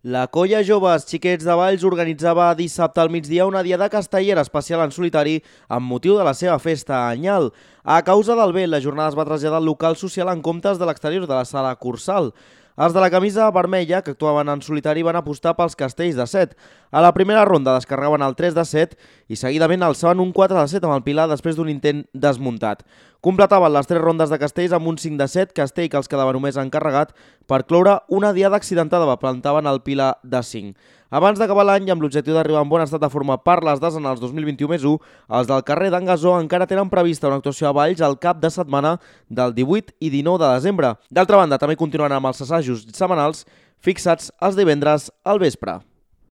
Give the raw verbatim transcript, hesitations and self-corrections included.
La colla Joves Xiquets de Valls organitzava dissabte al migdia una diada castellera especial en solitari amb motiu de la seva festa anyal. A causa del vent, la jornada es va traslladar al local social en comptes de l'exterior de la sala Cursal. Els de la camisa vermella, que actuaven en solitari, van apostar pels castells de set. A la primera ronda descarregaven el tres de set i seguidament alçaven un quatre de set amb el Pilar després d'un intent desmuntat. Completaven les tres rondes de castells amb un cinc de set, castell que els quedava només encarregat per cloure una diada accidentada, plantaven el Pilar de cinc. Abans d'acabar l'any, amb l'objectiu d'arribar en bon estat de forma per les desenals dos mil vint-i-u més u, els del carrer d'en Gasó encara tenen prevista una actuació a Valls al cap de setmana del divuit i dinou de desembre. D'altra banda, també continuaran amb els assajos setmanals fixats els divendres al vespre.